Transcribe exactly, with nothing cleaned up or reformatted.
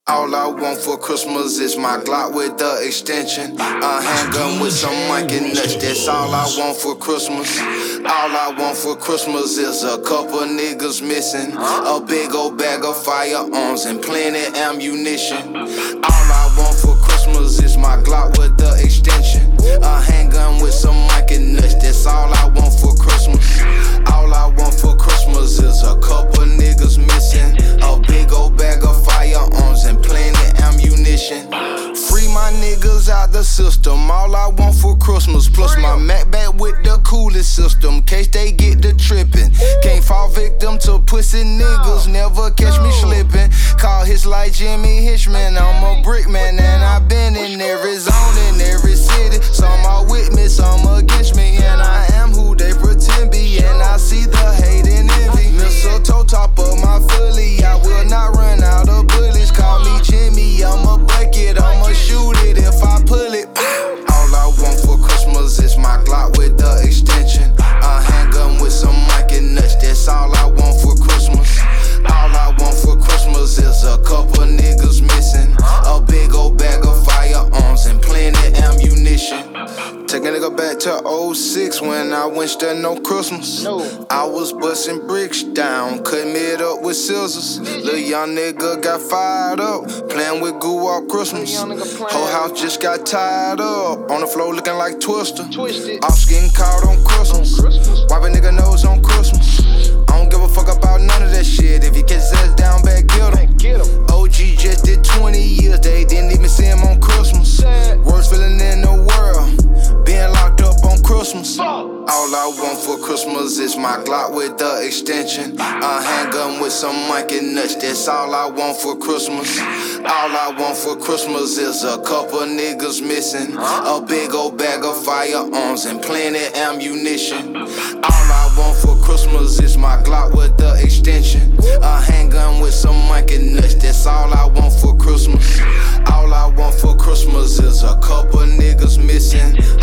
All I want for Christmas is my Glock with the extension. A handgun with some Mike and nuts, that's all I want for Christmas. All I want for Christmas is a couple niggas missing, a big old bag of firearms and plenty ammunition. All I want for Christmas is my Glock with the extension. A handgun with some Mike and nuts, that's all I want for Christmas. All I want for Christmas is a couple niggas missing, a big old bag of firearms and plenty ammunition. Free my niggas out the system, all I want for Christmas. Plus my Mac back with the coolest system, case they get the trippin'. Can't fall victim to pussy niggas, never catch me slippin'. Call his like Jimmy Hitchman, I'm a brick man and I been in every zone, in every city. Some are with me, some against me, and I am who they pretend be. And I see the hate and envy. Mistletoe top of my Philly, I will not run out of bullets. Call me Jimmy, I'm a bucket, I'ma shoot it if I pull it. All I want for Christmas is my Glock with the extension. A handgun with some Mike and nuts, that's all I want for Christmas. All I want for Christmas is a couple niggas missing, a big old bag of firearms and plenty ammunition. Take a nigga back to oh six when I went to no Christmas. No. I was busting bricks down, cutting it up with scissors. Little young nigga got fired up, playing with goo all Christmas. Whole house just got tied up, on the floor looking like Twister. Ops getting caught on Christmas, wipe a nigga nose on Christmas. I don't give a fuck about none of that shit. If you catch his ass down back, get him. O G just did twenty years, they didn't even see him on Christmas. Worst feeling in the world, being locked up on Christmas. All I want for Christmas is my Glock with the extension. A handgun with some Mike and nuts, that's all I want for Christmas. All I want for Christmas is a couple niggas missing, a big old bag of firearms and plenty ammunition. All I want for Christmas is my Glock with the extension. A handgun with some Mike and nuts, that's all I want for Christmas. All I want for Christmas is a couple niggas missing,